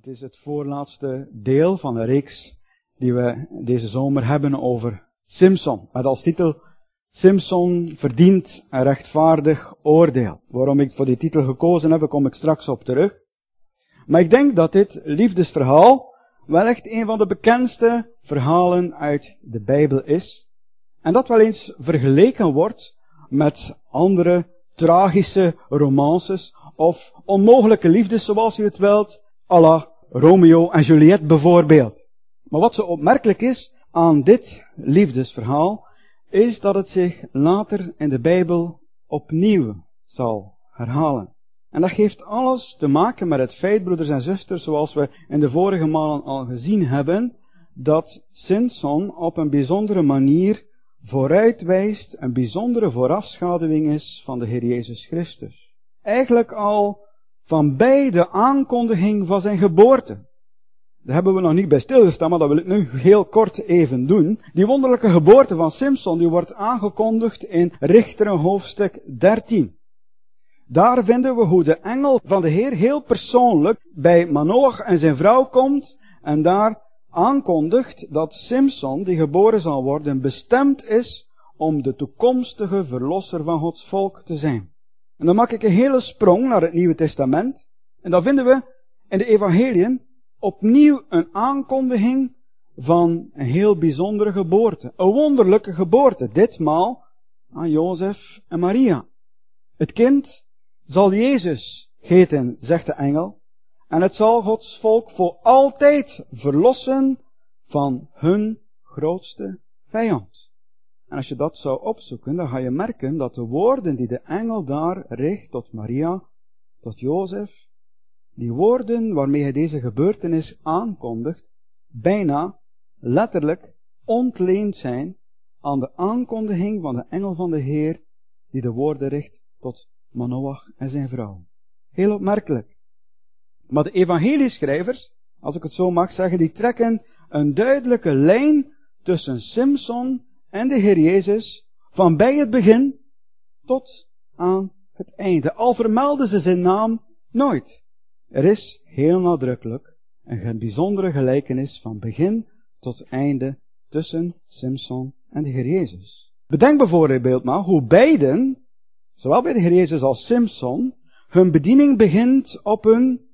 Het is het voorlaatste deel van een reeks die we deze zomer hebben over Simson. Met als titel Simson verdient een rechtvaardig oordeel. Waarom ik voor die titel gekozen heb, kom ik straks op terug. Maar ik denk dat dit liefdesverhaal wel echt een van de bekendste verhalen uit de Bijbel is. En dat wel eens vergeleken wordt met andere tragische romances of onmogelijke liefdes, zoals u het wilt, à la Romeo en Juliet bijvoorbeeld. Maar wat zo opmerkelijk is aan dit liefdesverhaal, is dat het zich later in de Bijbel opnieuw zal herhalen. En dat heeft alles te maken met het feit, broeders en zusters, zoals we in de vorige malen al gezien hebben, dat Simson op een bijzondere manier vooruitwijst, een bijzondere voorafschaduwing is van de Heer Jezus Christus. Eigenlijk al van bij de aankondiging van zijn geboorte. Daar hebben we nog niet bij stilgestaan, maar dat wil ik nu heel kort even doen. Die wonderlijke geboorte van Simson, die wordt aangekondigd in Richteren hoofdstuk 13. Daar vinden we hoe de engel van de Heer heel persoonlijk bij Manoach en zijn vrouw komt en daar aankondigt dat Simson, die geboren zal worden, bestemd is om de toekomstige verlosser van Gods volk te zijn. En dan maak ik een hele sprong naar het Nieuwe Testament. En dan vinden we in de evangeliën opnieuw een aankondiging van een heel bijzondere geboorte. Een wonderlijke geboorte, ditmaal aan Jozef en Maria. Het kind zal Jezus heten, zegt de engel. En het zal Gods volk voor altijd verlossen van hun grootste vijand. En als je dat zou opzoeken, dan ga je merken dat de woorden die de engel daar richt tot Maria, tot Jozef, die woorden waarmee hij deze gebeurtenis aankondigt, bijna letterlijk ontleend zijn aan de aankondiging van de engel van de Heer, die de woorden richt tot Manoach en zijn vrouw. Heel opmerkelijk. Maar de evangelieschrijvers, als ik het zo mag zeggen, die trekken een duidelijke lijn tussen Simson en de Heer Jezus, van bij het begin tot aan het einde. Al vermelden ze zijn naam nooit. Er is heel nadrukkelijk een bijzondere gelijkenis van begin tot einde tussen Simson en de Heer Jezus. Bedenk bijvoorbeeld maar hoe beiden, zowel bij de Heer Jezus als Simson, hun bediening begint op een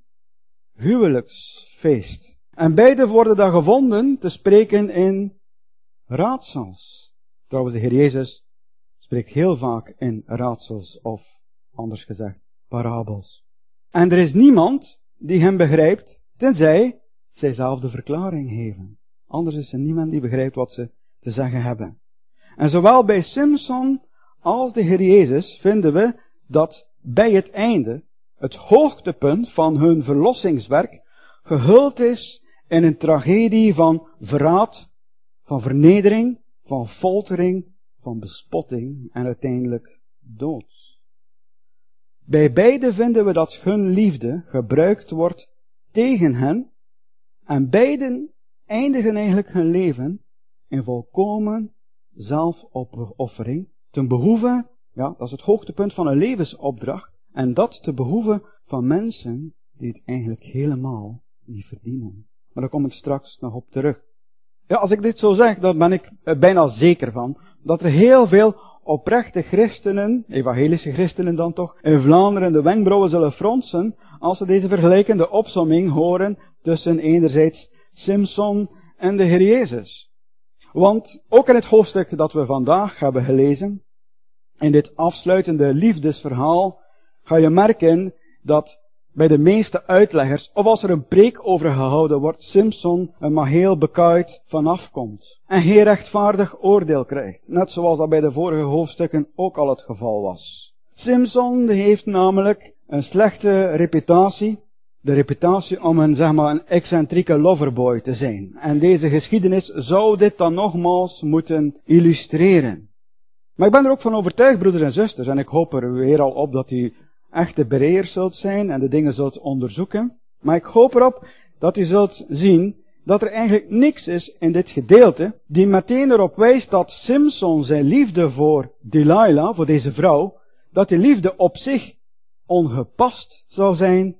huwelijksfeest. En beiden worden daar gevonden te spreken in raadsels. Trouwens, de Heer Jezus spreekt heel vaak in raadsels of, anders gezegd, parabels. En er is niemand die hem begrijpt, tenzij zij zelf de verklaring geven. Anders is er niemand die begrijpt wat ze te zeggen hebben. En zowel bij Simson als de Heer Jezus vinden we dat bij het einde het hoogtepunt van hun verlossingswerk gehuld is in een tragedie van verraad, van vernedering, van foltering, van bespotting en uiteindelijk dood. Bij beide vinden we dat hun liefde gebruikt wordt tegen hen en beiden eindigen eigenlijk hun leven in volkomen zelfopoffering ten behoeve, ja, dat is het hoogtepunt van een levensopdracht, en dat te behoeve van mensen die het eigenlijk helemaal niet verdienen. Maar daar kom ik straks nog op terug. Ja, als ik dit zo zeg, dan ben ik bijna zeker van dat er heel veel oprechte christenen, evangelische christenen dan toch, in Vlaanderen de wenkbrauwen zullen fronsen als ze deze vergelijkende opsomming horen tussen enerzijds Simson en de Heer Jezus. Want ook in het hoofdstuk dat we vandaag hebben gelezen, in dit afsluitende liefdesverhaal, ga je merken dat bij de meeste uitleggers, of als er een preek over gehouden wordt, Simson er maar heel bekaaid vanaf komt. En geen rechtvaardig oordeel krijgt. Net zoals dat bij de vorige hoofdstukken ook al het geval was. Simson heeft namelijk een slechte reputatie. De reputatie om een excentrieke loverboy te zijn. En deze geschiedenis zou dit dan nogmaals moeten illustreren. Maar ik ben er ook van overtuigd, broeders en zusters, en ik hoop er weer al op dat u echte bereers zult zijn en de dingen zult onderzoeken. Maar ik hoop erop dat u zult zien dat er eigenlijk niks is in dit gedeelte die meteen erop wijst dat Simson zijn liefde voor Delilah, voor deze vrouw, dat die liefde op zich ongepast zou zijn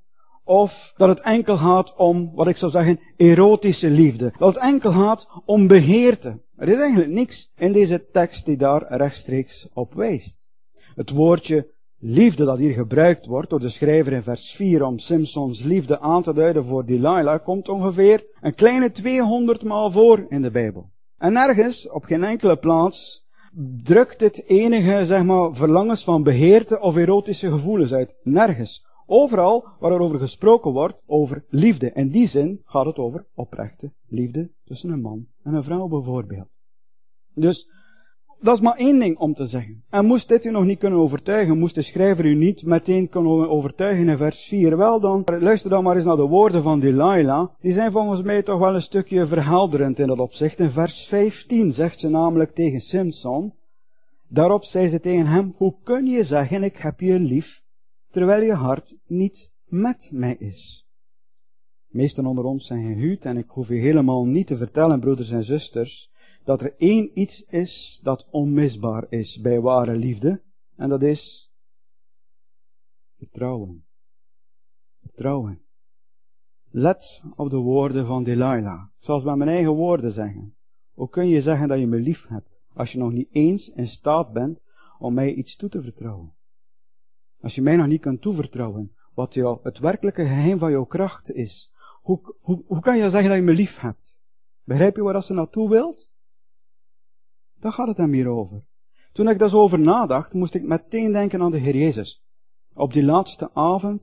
of dat het enkel gaat om, wat ik zou zeggen, erotische liefde. Dat het enkel gaat om begeerte. Er is eigenlijk niks in deze tekst die daar rechtstreeks op wijst. Het woordje liefde dat hier gebruikt wordt door de schrijver in vers 4 om Simsons liefde aan te duiden voor Delilah, komt ongeveer een kleine 200 maal voor in de Bijbel. En nergens, op geen enkele plaats, drukt dit enige, verlangens van begeerte of erotische gevoelens uit. Nergens. Overal waar er over gesproken wordt, over liefde. In die zin gaat het over oprechte liefde tussen een man en een vrouw bijvoorbeeld. Dus, dat is maar één ding om te zeggen. En moest dit u nog niet kunnen overtuigen, moest de schrijver u niet meteen kunnen overtuigen in vers 4, wel dan, luister dan maar eens naar de woorden van Delilah. Die zijn volgens mij toch wel een stukje verhelderend in dat opzicht. In vers 15 zegt ze namelijk tegen Simson, daarop zei ze tegen hem, hoe kun je zeggen, ik heb je lief, terwijl je hart niet met mij is? Meesten onder ons zijn gehuwd en ik hoef u helemaal niet te vertellen, broeders en zusters, dat er één iets is dat onmisbaar is bij ware liefde, en dat is vertrouwen. Vertrouwen. Let op de woorden van Delilah. Ik zal het met mijn eigen woorden zeggen. Hoe kun je zeggen dat je me lief hebt, als je nog niet eens in staat bent om mij iets toe te vertrouwen? Als je mij nog niet kunt toevertrouwen, wat het werkelijke geheim van jouw kracht is, hoe kan je zeggen dat je me lief hebt? Begrijp je waar dat ze naartoe wilt? Daar gaat het hem hier over. Toen ik daar zo over nadacht, moest ik meteen denken aan de Heer Jezus. Op die laatste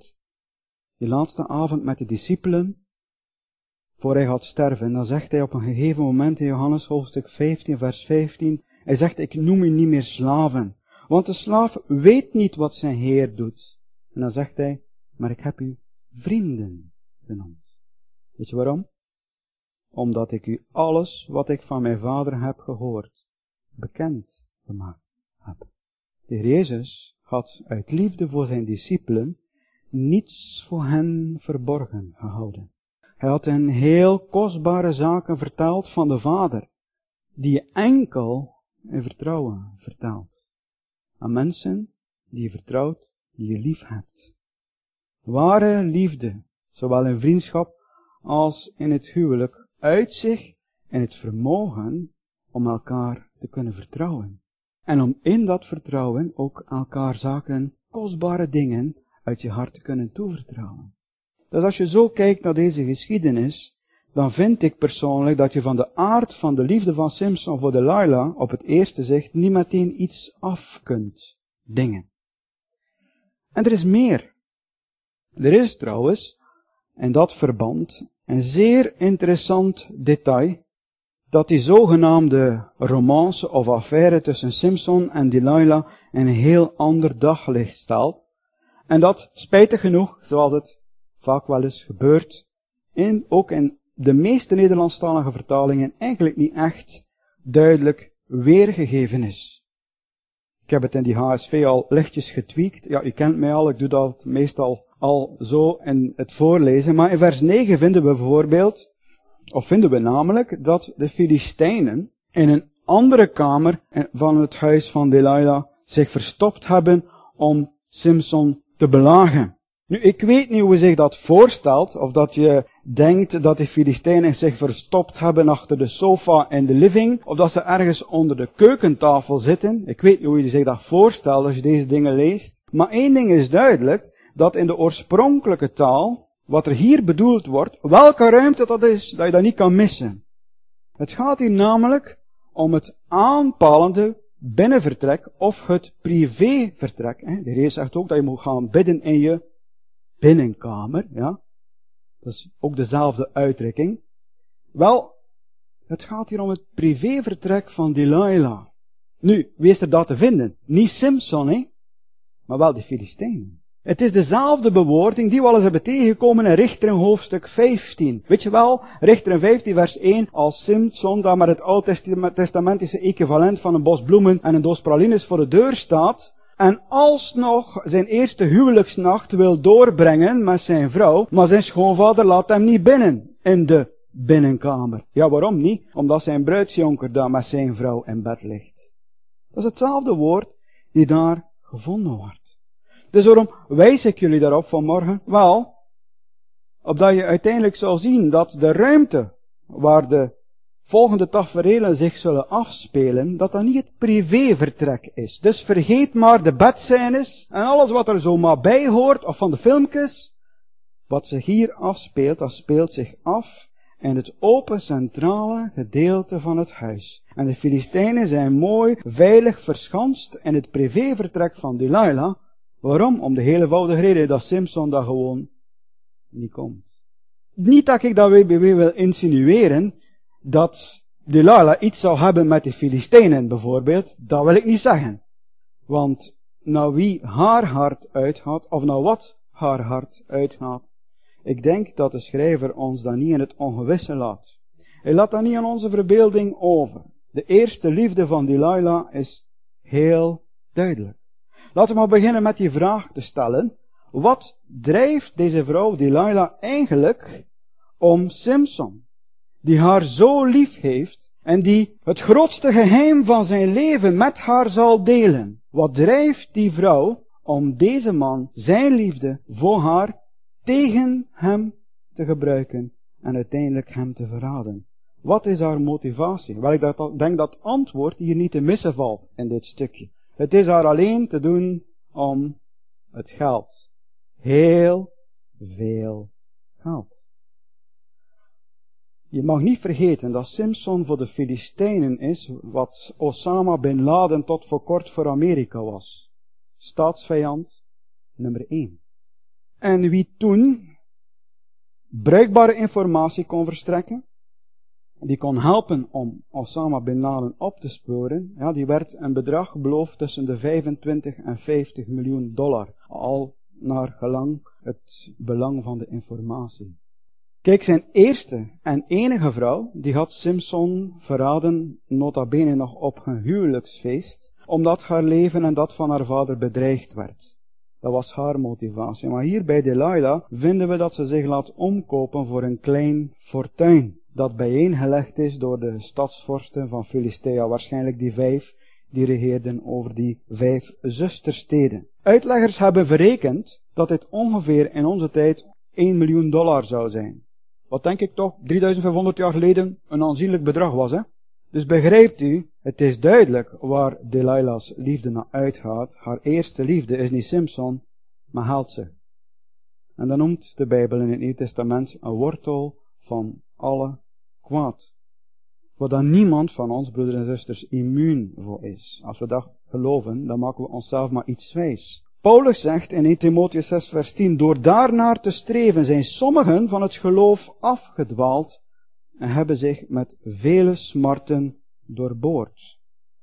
avond met de discipelen, voor hij gaat sterven, dan zegt hij op een gegeven moment in Johannes hoofdstuk 15, vers 15, hij zegt, ik noem u niet meer slaven, want de slaaf weet niet wat zijn Heer doet. En dan zegt hij, maar ik heb u vrienden genoemd. Weet je waarom? Omdat ik u alles wat ik van mijn Vader heb gehoord, bekend gemaakt heb. De Heer Jezus had uit liefde voor zijn discipelen niets voor hen verborgen gehouden. Hij had hen heel kostbare zaken verteld van de Vader, die je enkel in vertrouwen vertelt. Aan mensen die je vertrouwt, die je lief hebt. Ware liefde, zowel in vriendschap als in het huwelijk, uit zich in het vermogen om elkaar te kunnen vertrouwen. En om in dat vertrouwen ook elkaar zaken, kostbare dingen uit je hart te kunnen toevertrouwen. Dus als je zo kijkt naar deze geschiedenis, dan vind ik persoonlijk dat je van de aard van de liefde van Simson voor Delilah op het eerste zicht niet meteen iets af kunt dingen. En er is meer. Er is trouwens, in dat verband, een zeer interessant detail, dat die zogenaamde romance of affaire tussen Simson en Delilah een heel ander daglicht stelt. En dat, spijtig genoeg, zoals het vaak wel eens gebeurt, ook in de meeste Nederlandstalige vertalingen eigenlijk niet echt duidelijk weergegeven is. Ik heb het in die HSV al lichtjes getweakt. Ja, u kent mij al, ik doe dat meestal al zo in het voorlezen. Maar in vers 9 vinden we namelijk dat de Filistijnen in een andere kamer van het huis van Delilah zich verstopt hebben om Simson te belagen. Nu, ik weet niet hoe je zich dat voorstelt, of dat je denkt dat de Filistijnen zich verstopt hebben achter de sofa in de living, of dat ze ergens onder de keukentafel zitten. Ik weet niet hoe je zich dat voorstelt als je deze dingen leest. Maar één ding is duidelijk, dat in de oorspronkelijke taal, wat er hier bedoeld wordt, welke ruimte dat is, dat je dat niet kan missen. Het gaat hier namelijk om het aanpalende binnenvertrek of het privévertrek. De Heer zegt ook dat je moet gaan bidden in je binnenkamer, ja. Dat is ook dezelfde uitdrukking. Wel, het gaat hier om het privévertrek van Delilah. Nu, wie is er daar te vinden? Niet Simson, maar wel de Filistijnen. Het is dezelfde bewoording die we al eens hebben tegengekomen in Richter in hoofdstuk 15. Weet je wel, Richter in 15 vers 1, als Simson daar met het oud-testamentische equivalent van een bos bloemen en een doos pralines voor de deur staat, en alsnog zijn eerste huwelijksnacht wil doorbrengen met zijn vrouw, maar zijn schoonvader laat hem niet binnen in de binnenkamer. Ja, waarom niet? Omdat zijn bruidsjonker daar met zijn vrouw in bed ligt. Dat is hetzelfde woord die daar gevonden wordt. Dus waarom wijs ik jullie daarop vanmorgen? Wel, opdat je uiteindelijk zal zien dat de ruimte waar de volgende taferelen zich zullen afspelen, dat niet het privévertrek is. Dus vergeet maar de bedscènes en alles wat er zo maar bij hoort, of van de filmpjes. Wat zich hier afspeelt, dat speelt zich af in het open centrale gedeelte van het huis. En de Filistijnen zijn mooi, veilig verschanst in het privévertrek van Delilah. Waarom? Om de hele eenvoudige reden dat Simson daar gewoon niet komt. Niet dat ik dat weer wil insinueren, dat Delilah iets zou hebben met de Filistijnen bijvoorbeeld. Dat wil ik niet zeggen. Want naar wie haar hart uitgaat, of naar wat haar hart uitgaat, ik denk dat de schrijver ons dat niet in het ongewisse laat. Hij laat dat niet aan onze verbeelding over. De eerste liefde van Delilah is heel duidelijk. Laten we maar beginnen met die vraag te stellen. Wat drijft deze vrouw Delilah eigenlijk om Simson, die haar zo lief heeft en die het grootste geheim van zijn leven met haar zal delen? Wat drijft die vrouw om deze man zijn liefde voor haar tegen hem te gebruiken en uiteindelijk hem te verraden? Wat is haar motivatie? Wel, ik denk dat het antwoord hier niet te missen valt in dit stukje. Het is haar alleen te doen om het geld. Heel veel geld. Je mag niet vergeten dat Simson voor de Filistijnen is wat Osama bin Laden tot voor kort voor Amerika was. Staatsvijand nummer 1. En wie toen bruikbare informatie kon verstrekken, die kon helpen om Osama bin Laden op te sporen, ja, die werd een bedrag beloofd tussen de 25 en 50 miljoen dollar. Al naar gelang het belang van de informatie. Kijk, zijn eerste en enige vrouw, die had Simson verraden, nota bene nog op hun huwelijksfeest, omdat haar leven en dat van haar vader bedreigd werd. Dat was haar motivatie. Maar hier bij Delilah vinden we dat ze zich laat omkopen voor een klein fortuin, dat bijeengelegd is door de stadsvorsten van Filistea, waarschijnlijk die 5, die regeerden over die 5 zustersteden. Uitleggers hebben verrekend dat dit ongeveer in onze tijd 1 miljoen dollar zou zijn. Wat denk ik toch 3500 jaar geleden een aanzienlijk bedrag was, hè? Dus begrijpt u, het is duidelijk waar Delilah's liefde naar uitgaat. Haar eerste liefde is niet Simson, maar geldzucht. En dat noemt de Bijbel in het Nieuw Testament een wortel van alle kwaad. Waar dan niemand van ons, broeders en zusters, immuun voor is. Als we dat geloven, dan maken we onszelf maar iets wijs. Paulus zegt in 1 Timotheus 6 vers 10, door daarnaar te streven zijn sommigen van het geloof afgedwaald en hebben zich met vele smarten doorboord.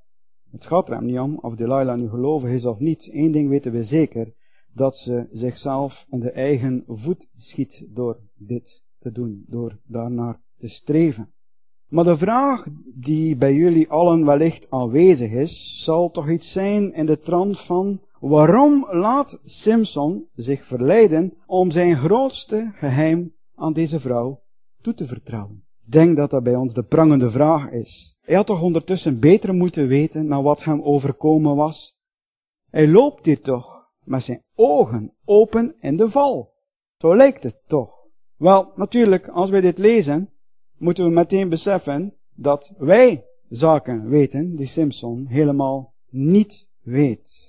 Het gaat er hem niet om of Delilah nu gelovig is of niet. Eén ding weten we zeker, dat ze zichzelf in de eigen voet schiet door dit te doen, door daarnaar te streven. Maar de vraag die bij jullie allen wellicht aanwezig is, zal toch iets zijn in de trant van, waarom laat Simson zich verleiden om zijn grootste geheim aan deze vrouw toe te vertrouwen? Ik denk dat dat bij ons de prangende vraag is. Hij had toch ondertussen beter moeten weten naar wat hem overkomen was. Hij loopt hier toch met zijn ogen open in de val. Zo lijkt het toch. Wel, natuurlijk, als wij dit lezen, moeten we meteen beseffen dat wij zaken weten die Simson helemaal niet weet.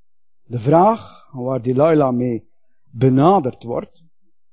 De vraag waar Delilah mee benaderd wordt,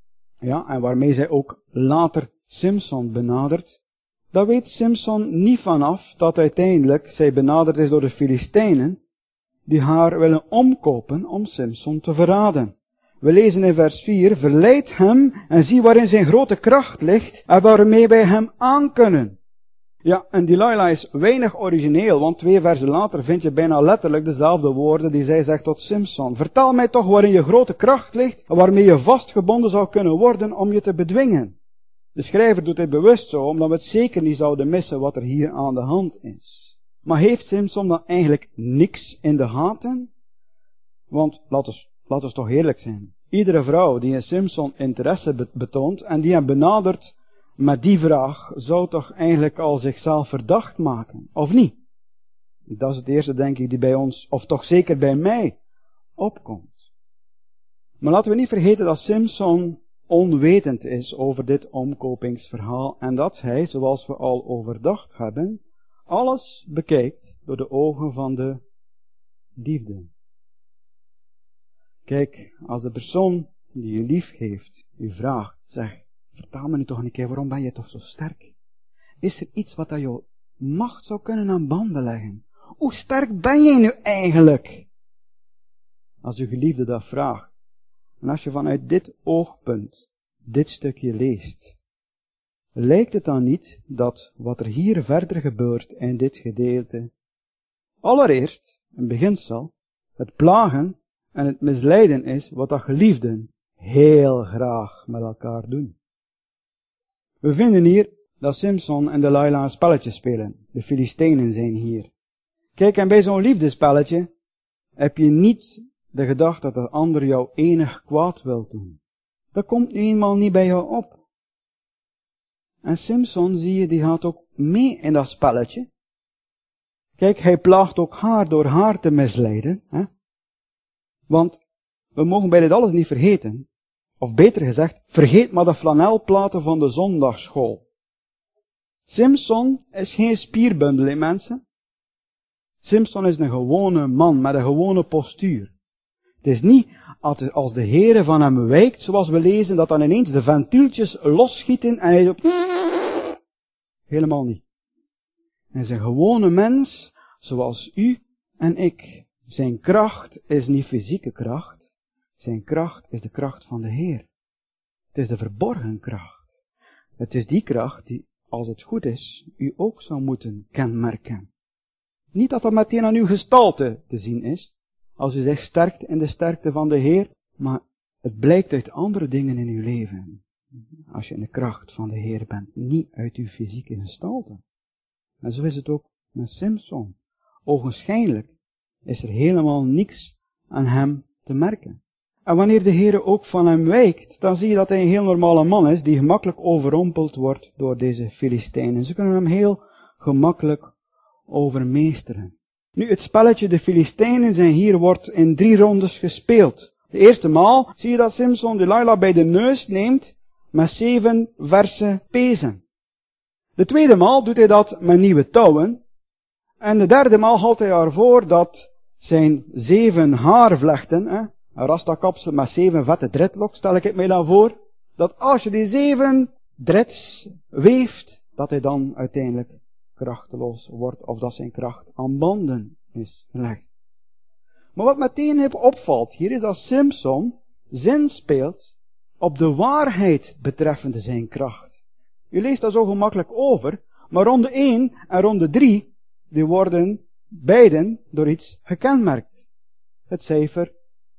ja, en waarmee zij ook later Simson benadert, daar weet Simson niet vanaf dat uiteindelijk zij benaderd is door de Filistijnen, die haar willen omkopen om Simson te verraden. We lezen in vers 4, verleid hem en zie waarin zijn grote kracht ligt en waarmee wij hem aankunnen. Ja, en Delilah is weinig origineel, want 2 versen later vind je bijna letterlijk dezelfde woorden die zij zegt tot Simson. Vertel mij toch waarin je grote kracht ligt en waarmee je vastgebonden zou kunnen worden om je te bedwingen. De schrijver doet dit bewust zo, omdat we het zeker niet zouden missen wat er hier aan de hand is. Maar heeft Simson dan eigenlijk niks in de gaten? Want laat ons toch eerlijk zijn. Iedere vrouw die in Simson interesse betoont en die hem benadert met die vraag, zou toch eigenlijk al zichzelf verdacht maken, of niet? Dat is het eerste, denk ik, die bij ons, of toch zeker bij mij, opkomt. Maar laten we niet vergeten dat Simson onwetend is over dit omkopingsverhaal en dat hij, zoals we al overdacht hebben, alles bekijkt door de ogen van de liefde. Kijk, als de persoon die je lief heeft, u vraagt, zeg, vertel me nu toch een keer, waarom ben je toch zo sterk? Is er iets wat aan jouw macht zou kunnen aan banden leggen? Hoe sterk ben jij nu eigenlijk? Als uw geliefde dat vraagt, en als je vanuit dit oogpunt dit stukje leest, lijkt het dan niet dat wat er hier verder gebeurt in dit gedeelte, allereerst, een beginsel, het plagen en het misleiden is wat dat geliefden heel graag met elkaar doen. We vinden hier dat Simson en Delilah een spelletje spelen. De Filistijnen zijn hier. Kijk, en bij zo'n liefdespelletje heb je niet de gedachte dat de ander jou enig kwaad wil doen. Dat komt nu eenmaal niet bij jou op. En Simson, zie je, die gaat ook mee in dat spelletje. Kijk, hij plaagt ook haar door haar te misleiden. Hè? Want we mogen bij dit alles niet vergeten. Of beter gezegd, vergeet maar de flanelplaten van de zondagsschool. Simson is geen spierbundel, hè, mensen. Simson is een gewone man met een gewone postuur. Het is niet als de Heere van hem wijkt, zoals we lezen, dat dan ineens de ventieltjes losschieten en hij zo... Helemaal niet. Hij is een gewone mens, zoals u en ik. Zijn kracht is niet fysieke kracht. Zijn kracht is de kracht van de Heer. Het is de verborgen kracht. Het is die kracht die, als het goed is, u ook zou moeten kenmerken. Niet dat dat meteen aan uw gestalte te zien is, als u zich sterkt in de sterkte van de Heer, maar het blijkt uit andere dingen in uw leven. Als je in de kracht van de Heer bent, niet uit uw fysieke gestalte. En zo is het ook met Simson. Ogenschijnlijk is er helemaal niks aan hem te merken. En wanneer de Heer ook van hem wijkt, dan zie je dat hij een heel normale man is, die gemakkelijk overrompeld wordt door deze Filistijnen. Ze kunnen hem heel gemakkelijk overmeesteren. Nu, het spelletje de Filistijnen zijn hier wordt in 3 rondes gespeeld. De eerste maal zie je dat Simson Delilah bij de neus neemt met 7 verse pezen. De tweede maal doet hij dat met nieuwe touwen. En de derde maal houdt hij haar voor dat zijn 7 haarvlechten, een rastakapsel met 7 vette dreadlocks, stel ik het mij dan voor, dat als je die 7 dreads weeft, dat hij dan uiteindelijk krachteloos wordt, of dat zijn kracht aan banden is gelegd. Maar wat meteen opvalt hier, is dat Simson zinspeelt op de waarheid betreffende zijn kracht. U leest dat zo gemakkelijk over, maar ronde 1 en ronde 3, die worden beiden door iets gekenmerkt. Het cijfer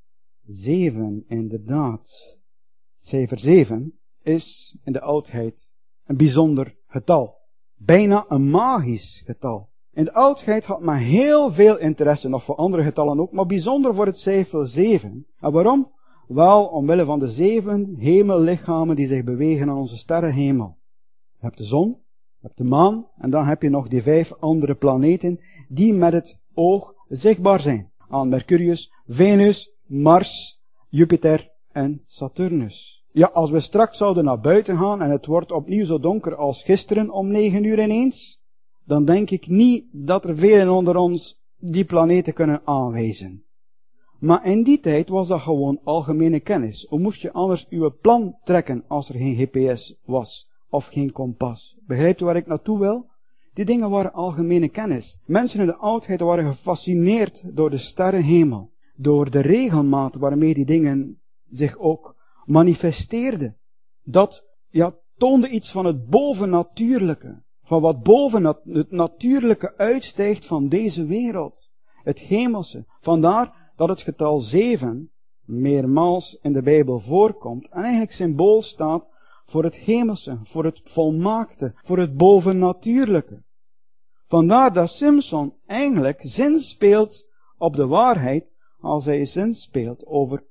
7, inderdaad. Het cijfer 7 is in de oudheid een bijzonder getal. Bijna een magisch getal. In de oudheid had men heel veel interesse, nog voor andere getallen ook, maar bijzonder voor het cijfer 7. En waarom? Wel, omwille van de 7 hemellichamen die zich bewegen aan onze sterrenhemel. Je hebt de zon, je hebt de maan, en dan heb je nog die 5 andere planeten die met het oog zichtbaar zijn. Aan Mercurius, Venus, Mars, Jupiter en Saturnus. Ja, als we straks zouden naar buiten gaan en het wordt opnieuw zo donker als gisteren om 9 uur ineens, dan denk ik niet dat er velen onder ons die planeten kunnen aanwijzen. Maar in die tijd was dat gewoon algemene kennis. Hoe moest je anders uw plan trekken als er geen GPS was of geen kompas? Begrijpt u waar ik naartoe wil? Die dingen waren algemene kennis. Mensen in de oudheid waren gefascineerd door de sterrenhemel, door de regelmaat waarmee die dingen zich ook manifesteerden. Dat toonde iets van het bovennatuurlijke, van wat boven het natuurlijke uitstijgt van deze wereld. Het hemelse. Vandaar dat het getal 7 meermaals in de Bijbel voorkomt en eigenlijk symbool staat voor het hemelse, voor het volmaakte, voor het bovennatuurlijke. Vandaar dat Simson eigenlijk zinspeelt op de waarheid als hij zinspeelt over,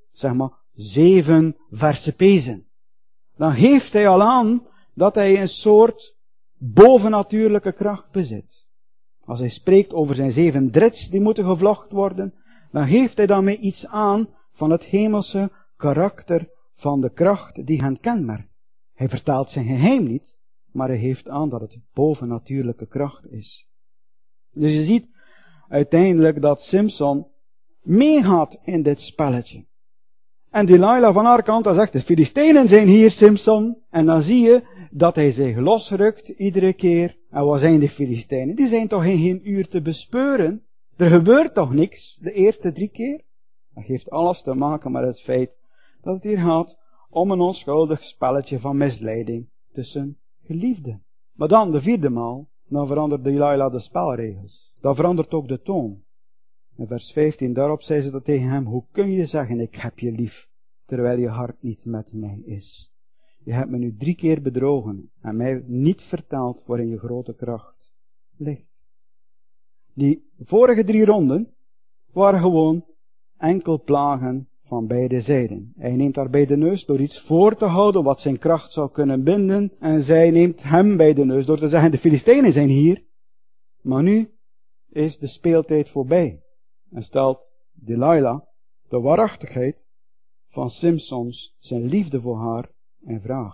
7 verse pezen. Dan geeft hij al aan dat hij een soort bovennatuurlijke kracht bezit. Als hij spreekt over zijn 7 dreads die moeten gevlocht worden, dan geeft hij daarmee iets aan van het hemelse karakter van de kracht die hen kenmerkt. Hij vertaalt zijn geheim niet, maar hij geeft aan dat het bovennatuurlijke kracht is. Dus je ziet uiteindelijk dat Simson meegaat in dit spelletje. En Delilah van haar kant, dan zegt, de Filistijnen zijn hier, Simson. En dan zie je dat hij zich losrukt iedere keer. En wat zijn de Filistijnen? Die zijn toch in geen uur te bespeuren? Er gebeurt toch niks de eerste 3 keer? Dat heeft alles te maken met het feit dat het hier gaat om een onschuldig spelletje van misleiding tussen geliefden. Maar dan, de 4e maal, dan verandert Delilah de spelregels. Dan verandert ook de toon. In vers 15, daarop zei ze dat tegen hem, hoe kun je zeggen, ik heb je lief, terwijl je hart niet met mij is? Je hebt me nu 3 keer bedrogen en mij niet verteld waarin je grote kracht ligt. Die vorige 3 ronden waren gewoon enkel plagen van beide zijden. Hij neemt haar bij de neus door iets voor te houden wat zijn kracht zou kunnen binden. En zij neemt hem bij de neus door te zeggen, de Filistijnen zijn hier. Maar nu is de speeltijd voorbij. En stelt Delilah de waarachtigheid van Simsons, zijn liefde voor haar, in vraag.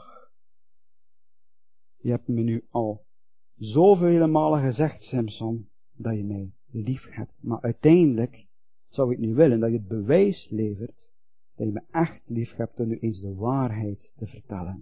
Je hebt me nu al zoveel malen gezegd, Simson, dat je mij lief hebt. Maar uiteindelijk zou ik nu willen dat je het bewijs levert dat je me echt lief hebt door nu eens de waarheid te vertellen.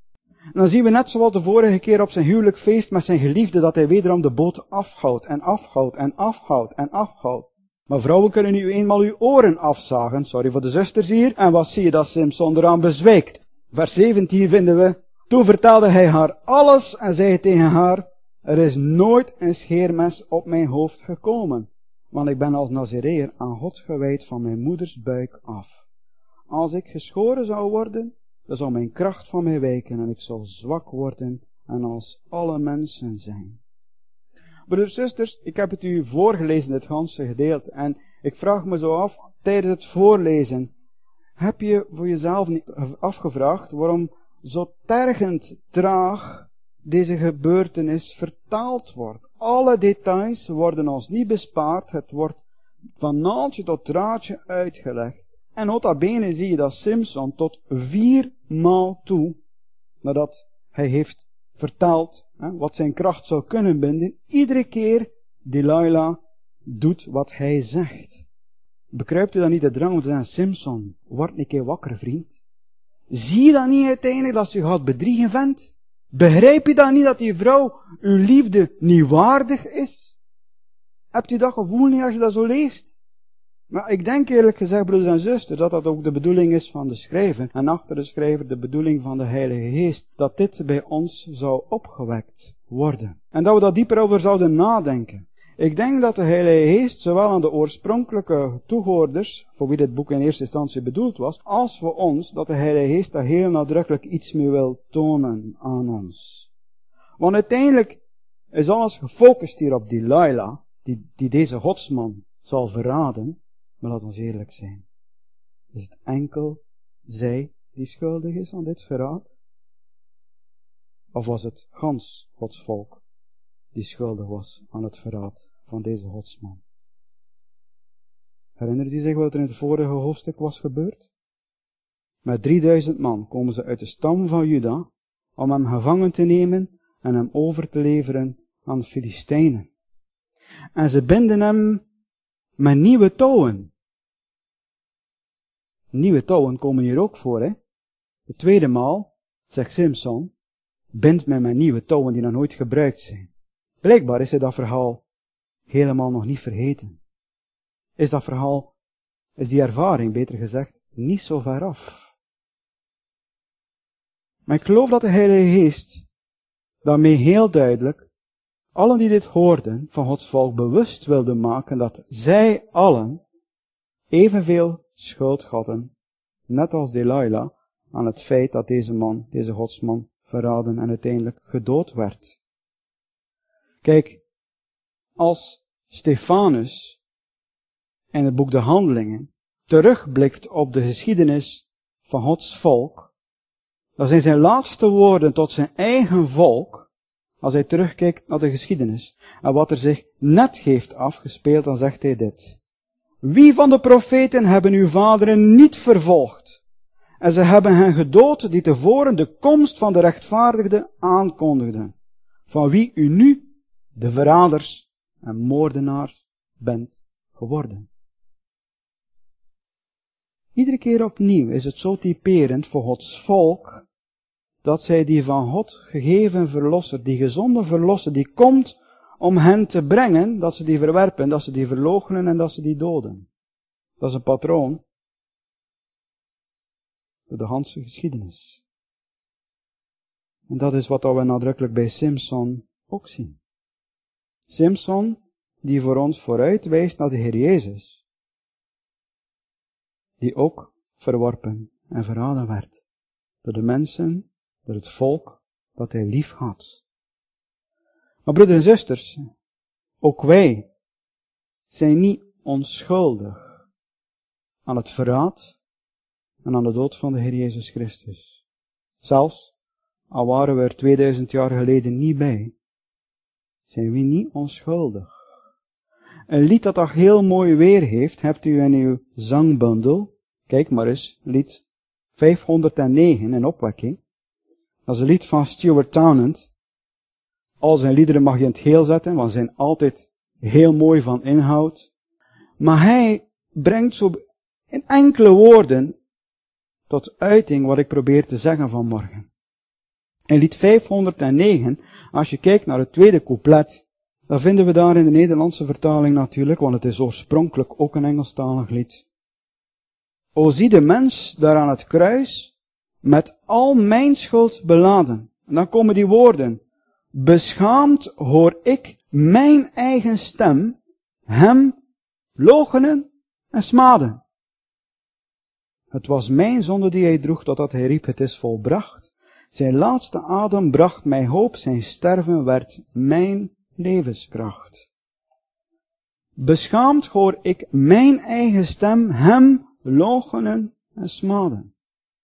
En dan zien we net zoals de vorige keer op zijn huwelijkfeest met zijn geliefde dat hij wederom de boot afhoudt en afhoudt en afhoudt en afhoudt. Maar vrouwen kunnen nu eenmaal uw oren afzagen, sorry voor de zusters hier, en wat zie je dat Simson eraan bezwijkt. Vers 17 vinden we, toen vertelde hij haar alles en zei tegen haar, er is nooit een scheermes op mijn hoofd gekomen, want ik ben als Nazireër aan God gewijd van mijn moeders buik af. Als ik geschoren zou worden, dan zou mijn kracht van mij wijken en ik zou zwak worden en als alle mensen zijn. Broeders en zusters, ik heb het u voorgelezen, dit ganse gedeelte, en ik vraag me zo af, tijdens het voorlezen, heb je voor jezelf niet afgevraagd waarom zo tergend traag deze gebeurtenis vertaald wordt? Alle details worden ons niet bespaard, het wordt van naaldje tot draadje uitgelegd. En nota bene zie je dat Simson tot 4 maal toe, nadat hij heeft vertaald wat zijn kracht zou kunnen binden, iedere keer Delilah doet wat hij zegt. Bekruipt u dan niet de drang om te zeggen, Simson, word een keer wakker, vriend. Zie je dan niet uiteindelijk dat je gaat bedriegen vent? Begrijp je dan niet dat die vrouw uw liefde niet waardig is? Hebt u dat gevoel niet als je dat zo leest? Maar ik denk eerlijk gezegd, broeders en zusters, dat dat ook de bedoeling is van de schrijver, en achter de schrijver de bedoeling van de Heilige Geest, dat dit bij ons zou opgewekt worden. En dat we daar dieper over zouden nadenken. Ik denk dat de Heilige Geest zowel aan de oorspronkelijke toehoorders, voor wie dit boek in eerste instantie bedoeld was, als voor ons, dat de Heilige Geest daar heel nadrukkelijk iets mee wil tonen aan ons. Want uiteindelijk is alles gefocust hier op Delilah, die deze godsman zal verraden. Maar laat ons eerlijk zijn. Is het enkel zij die schuldig is aan dit verraad? Of was het gans Gods volk die schuldig was aan het verraad van deze godsman? Herinnert u zich wat er in het vorige hoofdstuk was gebeurd? Met 3000 man komen ze uit de stam van Juda om hem gevangen te nemen en hem over te leveren aan de Filistijnen. En ze binden hem met nieuwe touwen. Nieuwe touwen komen hier ook voor, hè. De tweede maal, zegt Simson, bind mij met nieuwe touwen die nog nooit gebruikt zijn. Blijkbaar is hij dat verhaal helemaal nog niet vergeten. Is dat verhaal, is die ervaring, beter gezegd, niet zo ver af. Maar ik geloof dat de Heilige Geest daarmee heel duidelijk allen die dit hoorden van Gods volk bewust wilde maken dat zij allen evenveel schuld hadden, net als Delilah, aan het feit dat deze man, deze godsman, verraden en uiteindelijk gedood werd. Kijk, als Stefanus in het boek De Handelingen terugblikt op de geschiedenis van Gods volk, dan zijn zijn laatste woorden tot zijn eigen volk, als hij terugkijkt naar de geschiedenis en wat er zich net heeft afgespeeld, dan zegt hij dit. Wie van de profeten hebben uw vaderen niet vervolgd En ze hebben hen gedood die tevoren de komst van de rechtvaardigde aankondigden. Van wie u nu de verraders en moordenaars bent geworden. Iedere keer opnieuw is het zo typerend voor Gods volk, dat zij die van God gegeven verlosser, die gezonde verlosser, die komt om hen te brengen, dat ze die verwerpen, dat ze die verloochenen en dat ze die doden. Dat is een patroon door de ganse geschiedenis. En dat is wat we nadrukkelijk bij Simson ook zien. Simson, die voor ons vooruit wijst naar de Heer Jezus, die ook verworpen en verraden werd door de mensen, door het volk dat hij lief had. Maar broeders en zusters, ook wij zijn niet onschuldig aan het verraad en aan de dood van de Heer Jezus Christus. Zelfs al waren we er 2000 jaar geleden niet bij, zijn we niet onschuldig. Een lied dat heel mooi weer heeft, hebt u in uw zangbundel. Kijk maar eens, lied 509 in opwekking. Dat is een lied van Stuart Townend. Al zijn liederen mag je in het geel zetten, want ze zijn altijd heel mooi van inhoud. Maar hij brengt zo in enkele woorden tot uiting wat ik probeer te zeggen vanmorgen. In lied 509, als je kijkt naar het tweede couplet, dan vinden we daar in de Nederlandse vertaling natuurlijk, want het is oorspronkelijk ook een Engelstalig lied. O zie de mens daar aan het kruis, met al mijn schuld beladen. En dan komen die woorden. Beschaamd hoor ik mijn eigen stem, hem loochenen en smaden. Het was mijn zonde die hij droeg, totdat hij riep, het is volbracht. Zijn laatste adem bracht mij hoop, zijn sterven werd mijn levenskracht. Beschaamd hoor ik mijn eigen stem, hem loochenen en smaden.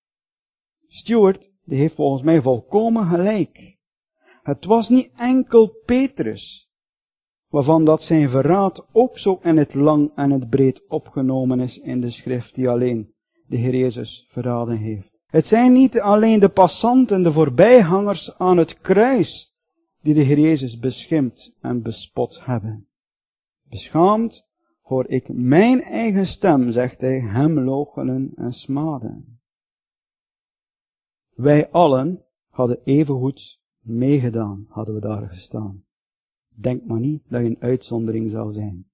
Stuart, die heeft volgens mij volkomen gelijk. Het was niet enkel Petrus, waarvan dat zijn verraad ook zo in het lang en het breed opgenomen is in de schrift die alleen de Heer Jezus verraden heeft. Het zijn niet alleen de passanten, de voorbijgangers aan het kruis, die de Heer Jezus beschimpt en bespot hebben. Beschaamd hoor ik mijn eigen stem, zegt hij, hem loochenen en smaden. Wij allen hadden evengoed meegedaan, hadden we daar gestaan. Denk maar niet dat je een uitzondering zou zijn.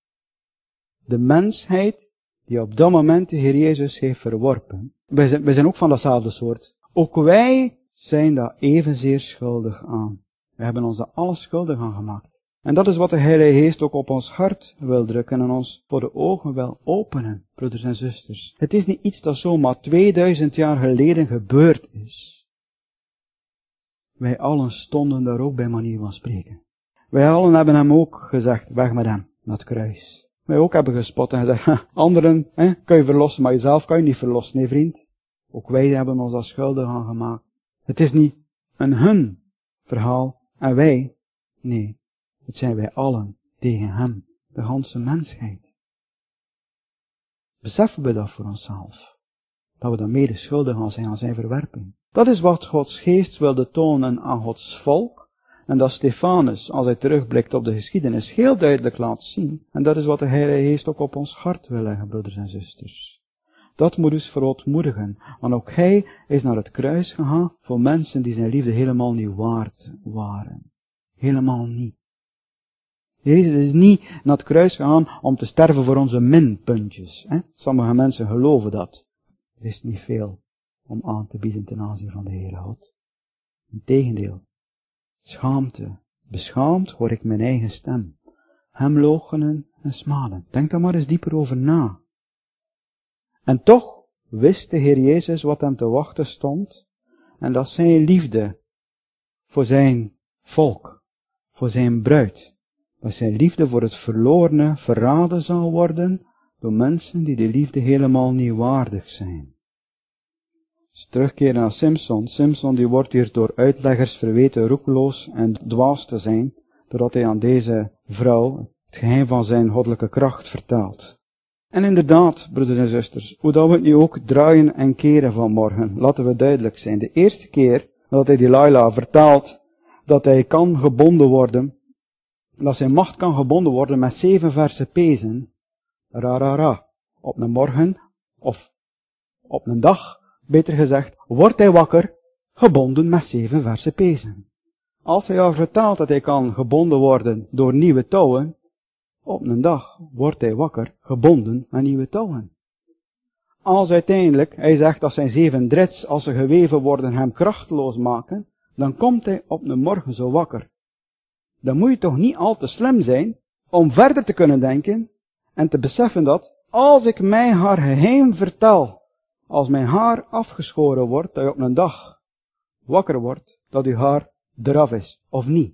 De mensheid die op dat moment de Heer Jezus heeft verworpen. Wij zijn ook van datzelfde soort. Ook wij zijn daar evenzeer schuldig aan. We hebben ons daar alles schuldig aan gemaakt. En dat is wat de Heilige Geest ook op ons hart wil drukken en ons voor de ogen wil openen, broeders en zusters. Het is niet iets dat zomaar 2000 jaar geleden gebeurd is. Wij allen stonden daar ook bij manier van spreken. Wij allen hebben hem ook gezegd, weg met hem, naar het kruis. Wij ook hebben gespot en gezegd, anderen kan je verlossen, maar jezelf kan je niet verlossen, nee vriend. Ook wij hebben ons daar schuldig aan gemaakt. Het is niet een hun verhaal en wij, nee, het zijn wij allen tegen hem, de ganse mensheid. Beseffen we dat voor onszelf? Dat we dan mede schuldig aan zijn aan zijn verwerping. Dat is wat Gods geest wilde tonen aan Gods volk. En dat Stefanus, als hij terugblikt op de geschiedenis, heel duidelijk laat zien. En dat is wat de Heilige Geest ook op ons hart wil leggen, broeders en zusters. Dat moet dus verootmoedigen. Want ook hij is naar het kruis gegaan voor mensen die zijn liefde helemaal niet waard waren. Helemaal niet. Jezus is niet naar het kruis gegaan om te sterven voor onze minpuntjes. Sommige mensen geloven dat. Er is niet veel om aan te bieden ten aanzien van de Heere God. Integendeel. Schaamte, beschaamd hoor ik mijn eigen stem. Hem loochenen en smaden. Denk daar maar eens dieper over na. En toch wist de Heer Jezus wat hem te wachten stond. En dat zijn liefde voor zijn volk, voor zijn bruid. Dat zijn liefde voor het verlorene verraden zal worden door mensen die de liefde helemaal niet waardig zijn. Als we terugkeren naar Simson. Simson die wordt hier door uitleggers verweten roekeloos en dwaas te zijn, doordat hij aan deze vrouw het geheim van zijn goddelijke kracht vertelt. En inderdaad, broeders en zusters, hoe dat we het nu ook draaien en keren vanmorgen, laten we duidelijk zijn. De eerste keer dat hij Delilah vertaalt dat hij kan gebonden worden, dat zijn macht kan gebonden worden met 7 verse pezen, op een morgen, of op een dag, beter gezegd, wordt hij wakker, gebonden met 7 verse pezen. Als hij jou vertaalt dat hij kan gebonden worden door nieuwe touwen, op een dag wordt hij wakker, gebonden met nieuwe touwen. Als uiteindelijk, hij zegt dat zijn 7 drits, als ze geweven worden, hem krachteloos maken, dan komt hij op een morgen zo wakker. Dan moet je toch niet al te slim zijn, om verder te kunnen denken, en te beseffen dat, als ik mij haar geheim vertel, als mijn haar afgeschoren wordt, dat je op een dag wakker wordt, dat uw haar eraf is, of niet.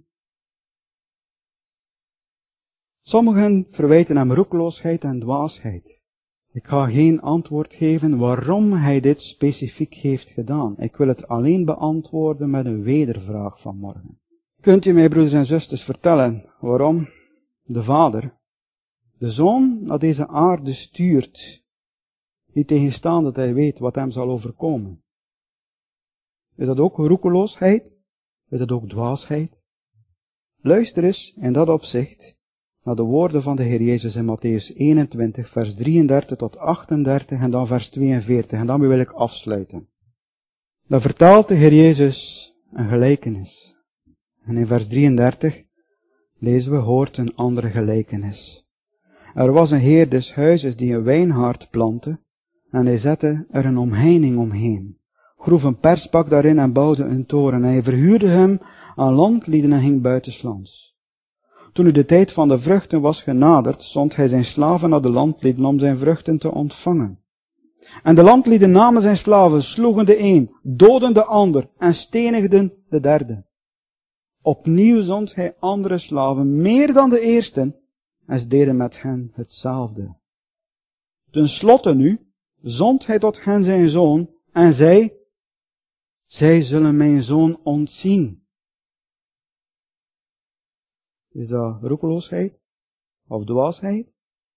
Sommigen verwijten hem roekeloosheid en dwaasheid. Ik ga geen antwoord geven waarom hij dit specifiek heeft gedaan. Ik wil het alleen beantwoorden met een wedervraag vanmorgen. Kunt u mij, broeders en zusters, vertellen waarom de Vader de Zoon naar deze aarde stuurt, niet tegenstaan dat hij weet wat hem zal overkomen? Is dat ook roekeloosheid? Is dat ook dwaasheid? Luister eens in dat opzicht naar de woorden van de Heer Jezus in Mattheüs 21, vers 33 tot 38 en dan vers 42. En daarmee wil ik afsluiten. Dan vertaalt de Heer Jezus een gelijkenis. En in vers 33 lezen we, hoort een andere gelijkenis. Er was een heer des huizes die een wijngaard plantte en hij zette er een omheining omheen. Groef een persbak daarin en bouwde een toren en hij verhuurde hem aan landlieden en ging buitenslands. Toen nu de tijd van de vruchten was genaderd, zond hij zijn slaven naar de landlieden om zijn vruchten te ontvangen. En de landlieden namen zijn slaven, sloegen de een, doden de ander en stenigden de derde. Opnieuw zond hij andere slaven, meer dan de eersten, en ze deden met hen hetzelfde. Ten slotte nu zond hij tot hen zijn zoon en zei, zij zullen mijn zoon ontzien. Is dat roekeloosheid? Of dwaasheid?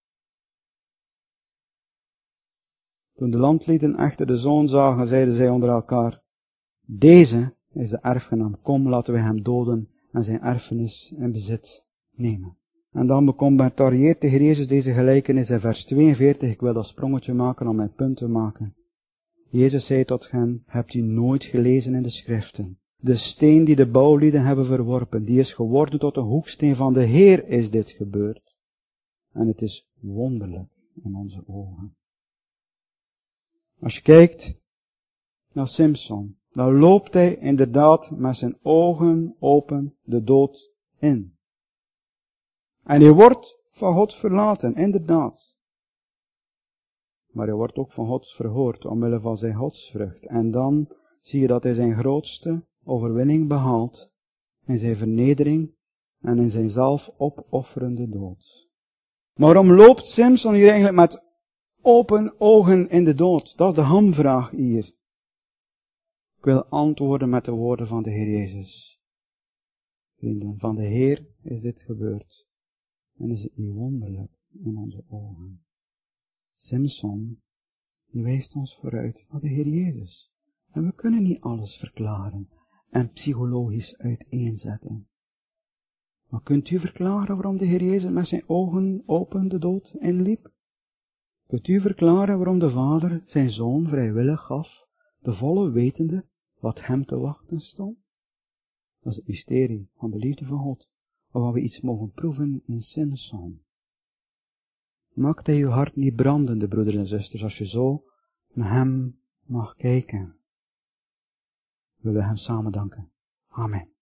Toen de landlieden echter de zoon zagen, zeiden zij onder elkaar, deze is de erfgenaam, kom, laten we hem doden en zijn erfenis in bezit nemen. En dan becommentarieert de Heer Jezus deze gelijkenis in vers 42, ik wil dat sprongetje maken om mijn punt te maken. Jezus zei tot hen, hebt u nooit gelezen in de schriften? De steen die de bouwlieden hebben verworpen, die is geworden tot een hoeksteen van de Heer is dit gebeurd. En het is wonderlijk in onze ogen. Als je kijkt naar Simson, dan loopt hij inderdaad met zijn ogen open de dood in. En hij wordt van God verlaten, inderdaad. Maar hij wordt ook van God verhoord, omwille van zijn godsvrucht. En dan zie je dat hij zijn grootste overwinning behaalt in zijn vernedering en in zijn zelf opofferende dood. Maar waarom loopt Simson hier eigenlijk met open ogen in de dood? Dat is de hamvraag hier. Ik wil antwoorden met de woorden van de Heer Jezus. Vrienden, van de Heer is dit gebeurd. En is het niet wonderlijk in onze ogen. Simson, die wijst ons vooruit naar de Heer Jezus. En we kunnen niet alles verklaren en psychologisch uiteenzetten. Maar kunt u verklaren waarom de Heer Jezus met zijn ogen open de dood inliep? Kunt u verklaren waarom de Vader zijn Zoon vrijwillig gaf, de volle wetende wat hem te wachten stond? Dat is het mysterie van de liefde van God, waarvan we iets mogen proeven in Simson. Maakt hij uw hart niet brandende, broeders en zusters, als je zo naar hem mag kijken. We willen hem samen danken. Amen.